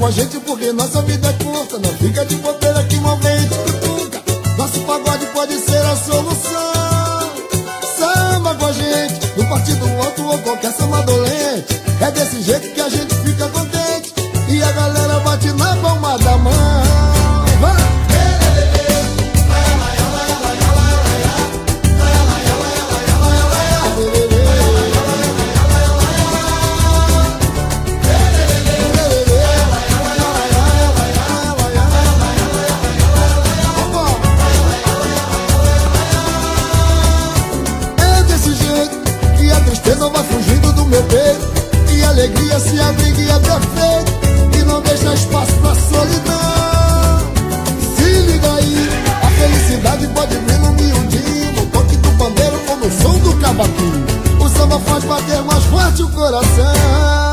com a gente porque nossa vida é curta. Não fica de bobeira que movente cutuca. Nosso pagode pode ser a solução. Samba com a gente, no partido alto ou qualquer samba dolente. É desse jeito que a gente fica contente e a galera bate na palma da mão. Vai! Não vai fugindo do meu peito e a alegria se abriga e é perfeito e não deixa espaço pra solidão. Se liga aí, a felicidade pode vir no miudinho, no toque do pandeiro ou no som do cavaquinho. O samba faz bater mais forte o coração.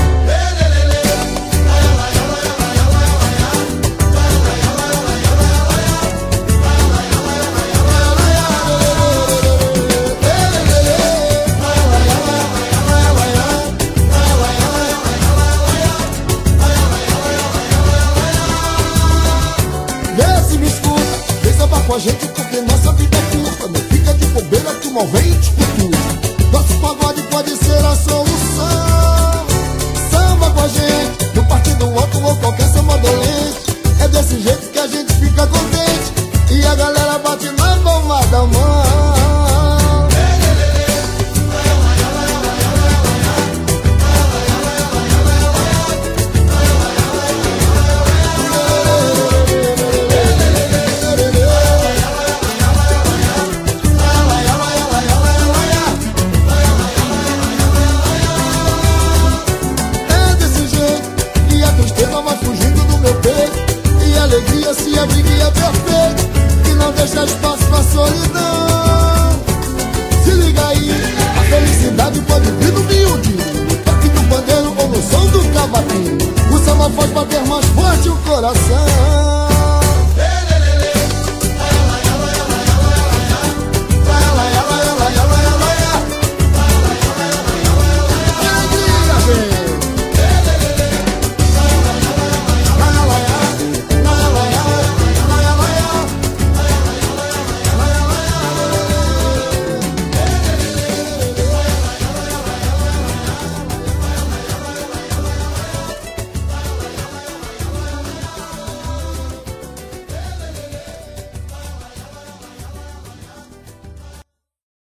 Com a gente porque nossa vida é curta. Não fica de bobeira que o mal vem e te cultura. Nosso pagode pode ser a solução. Samba com a gente, no partido alto ou qualquer samba dolente. É desse jeito que a gente fica contente e a galera bate na palma da mão. Alegria se abriga e é perfeito e não deixa espaço pra solidão. Se liga aí, a felicidade pode vir no miudinho, no toque do pandeiro ou no som do cavaquinho. O samba faz bater mais forte o coração.